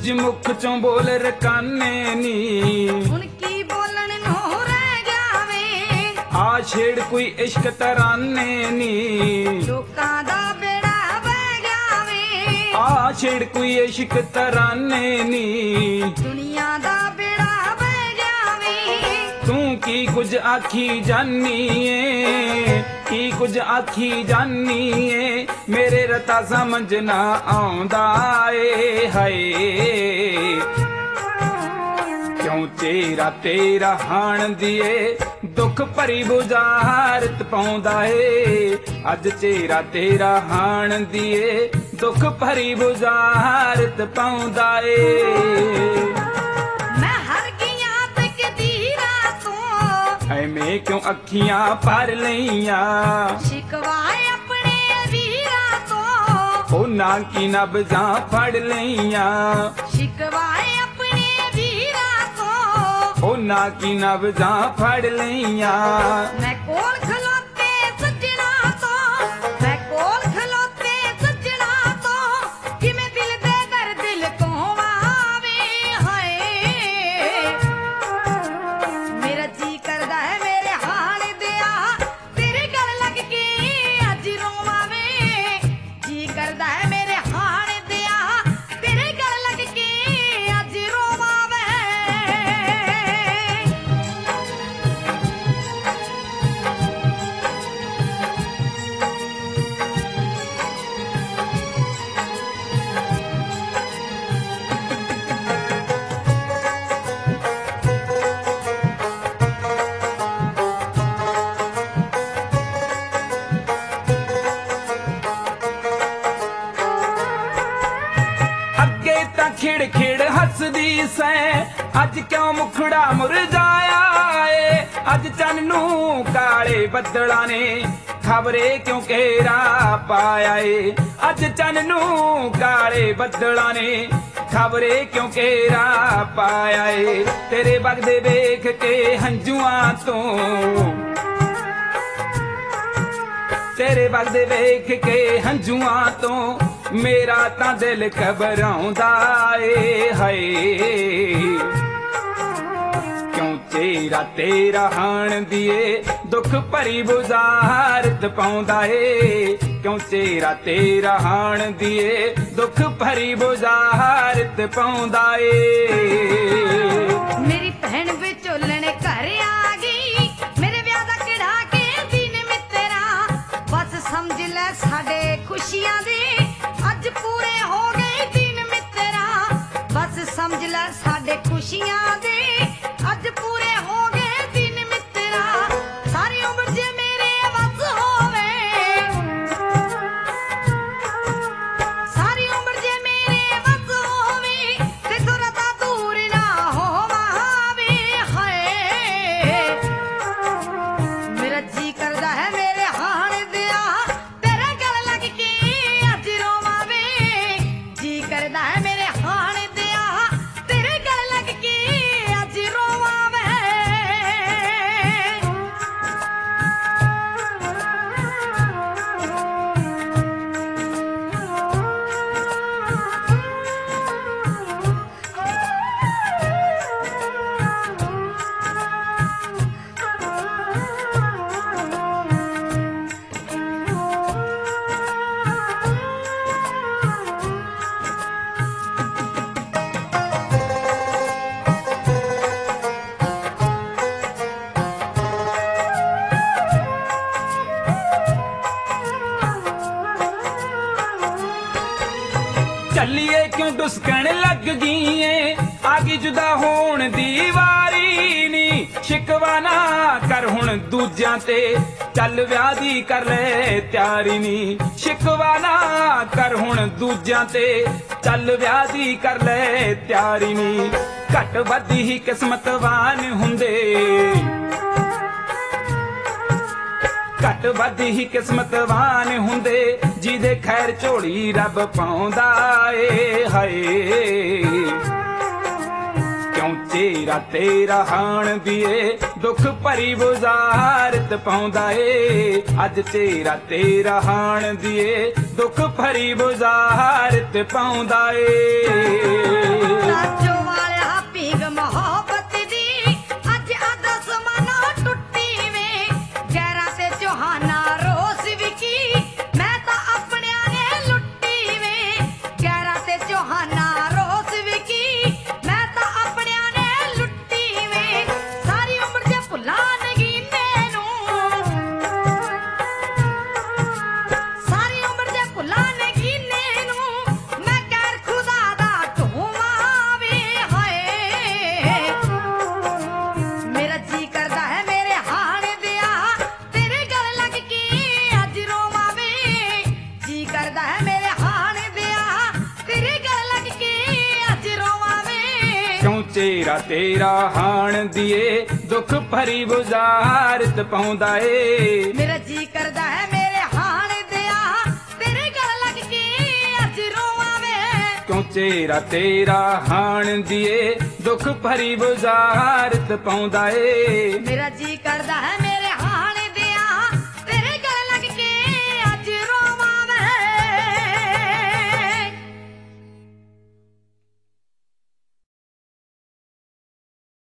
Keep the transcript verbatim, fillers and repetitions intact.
कुछ मुख चों बोल रकाने नी उनकी बोलन नो रह जावे आ छेड़ कोई इश्क तराने नी लोकां दा बेड़ा बह जावे आ छेड़ कोई इश्क तराने नी दुनिया दा बेड़ा बह जावे तू की कुछ आखी जानी है की कुछ आखी जानी है मेरे रता समझ ना आउंदा ए हाय क्यों चेहरा तेरा हाण दिए दुख भरी बुझारत पाउंदा है अज चेहरा तेरा हाण दिए दुख भरी बुझारत पाउंदा है मैं हर गईया ते कदीरा तो ਐਵੇਂ क्यों अखियां भर लईयां शिकवाए अपने वीरा तो ਉਹਨਾਂ की नब्जां फड़ लईयां शिकवाए अपने वीरा तो ਉਹਨਾਂ की नब्जां फड़ लईयां मैं कोल खलोते सजना तो मैं कोल खलोते सजना तो किवें दिल दे दर्द लुकावे हाय मेरा जी करदा है मेरे हाल दिया तेरे गल लग के अज रोवां वे जी करदा है मेरे हाल दिया तेरे गल लग के अज रोवां वे ਅੱਗੇ ਤਾਂ ਖਿੜ ਖਿੜ ਹੱਸਦੀ ਸੈਂ ਅੱਜ ਕਿਉਂ ਮੁਖੜਾ ਮੁਰਝਾਇਆ ਏ ਅੱਜ ਚੰਨ ਨੂੰ ਕਾਲੇ ਬੱਦਲਾਂ ਨੇ ਖਬਰੇ ਕਿਉਂ ਘੇਰਾ ਪਾਇਆ ਏ ਅੱਜ ਚੰਨ ਨੂੰ ਕਾਲੇ ਬੱਦਲਾਂ ਨੇ ਖਬਰੇ ਕਿਉਂ ਘੇਰਾ ਪਾਇਆ ਏ ਤੇਰੇ ਵਗਦੇ ਵੇਖ ਕੇ ਹੰਝੂਆਂ ਤੋਂ तेरे वगदे वेख के हंझुआं तो मेरा तां दिल घबराउंदा ए हाय क्यों चेहरा तेरा हाण दिए दुख भरी बुझारत पाउंदा ए क्यों चेहरा तेरा हाण दिए दुख भरी बुझारत पाउंदा ए मेरी भैन विचोलण घर आ गई मेरे ब्याह दा कढ़ा के दिन मित्रा बस समझ ले साडे खुशियां दे अज पूरे हो गए दिन मित्रा बस समझ ले साडे खुशियां दे अज पूरे हो गए दिन मित्रा सारी उम्र जे मेरे बस होवे सारी उम्र जे मेरे बस होवे ते तुरता दूर ना होवे हाय मेरा जी करदा है मेरे हाण दिया तेरे गल लग के अज रोवां वे जी करदा है मेरे हाण दिया तेरे गल लग के अज रोवां वे ਚੱਲੀਏ ਕਿਉਂ ਡੁਸਕਣ ਲੱਗ ਗਈ ਏ ਆ ਗਈ ਜੁਦਾ ਹੋਣ ਦੀ ਵਾਰੀ ਨੀ ਸ਼ਿਕਵਾ ਨਾ ਕਰ ਹੁਣ ਦੂਜਿਆਂ ਤੇ ਚੱਲ ਵਿਆਹ ਦੀ ਕਰ ਲੈ ਤਿਆਰੀ ਨੀ ਸ਼ਿਕਵਾ ਨਾ ਕਰ ਹੁਣ ਦੂਜਿਆਂ ਤੇ ਚੱਲ ਵਿਆਹ ਦੀ ਕਰ ਲੈ ਤਿਆਰੀ ਨੀ ਘੱਟ ਵੱਧ ਹੀ ਕਿਸਮਤਵਾਨ ਹੁੰਦੇ ਘੱਟ ਵੱਧ ਹੀ ਕਿਸਮਤਵਾਨ ਹੁੰਦੇ ਜਿਹਦੇ ਖੈਰ ਝੋਲੀ ਰੱਬ ਪਾਉਂਦਾ ਏ ਹਾਏ ਕਿਉਂ ਚਿਹਰਾ ਤੇਰਾ ਹਾਣ ਦੀਏ ਦੁੱਖ ਭਰੀ ਬੁਝਾਰਤ ਪਾਉਂਦਾ ਏ ਅੱਜ ਚਿਹਰਾ ਤੇਰਾ ਹਾਣ ਦੀਏ ਦੁੱਖ ਭਰੀ ਬੁਝਾਰਤ ਪਾਉਂਦਾ ਏ ਚੇਰਾ ਤੇਰਾ ਹਾਣ ਦੀਏ ਦੁੱਖ ਭਰੀ ਬੁਝਾਰਤ ਪਾਉਂਦਾ ਏ ਮੇਰਾ ਜੀ ਕਰਦਾ ਹੈ ਮੇਰੇ ਹਾਣ ਦਿਆ ਤੇਰੇ ਗਲ ਲੱਗ ਕੇ ਅੱਜ ਰੋਵਾਂ ਵੇ ਕਿਉਂ ਚੇਰਾ ਤੇਰਾ ਹਾਣ ਦੀਏ ਦੁੱਖ ਭਰੀ ਬੁਝਾਰਤ ਪਾਉਂਦਾ ਏ ਮੇਰਾ ਜੀ ਕਰਦਾ ਹੈ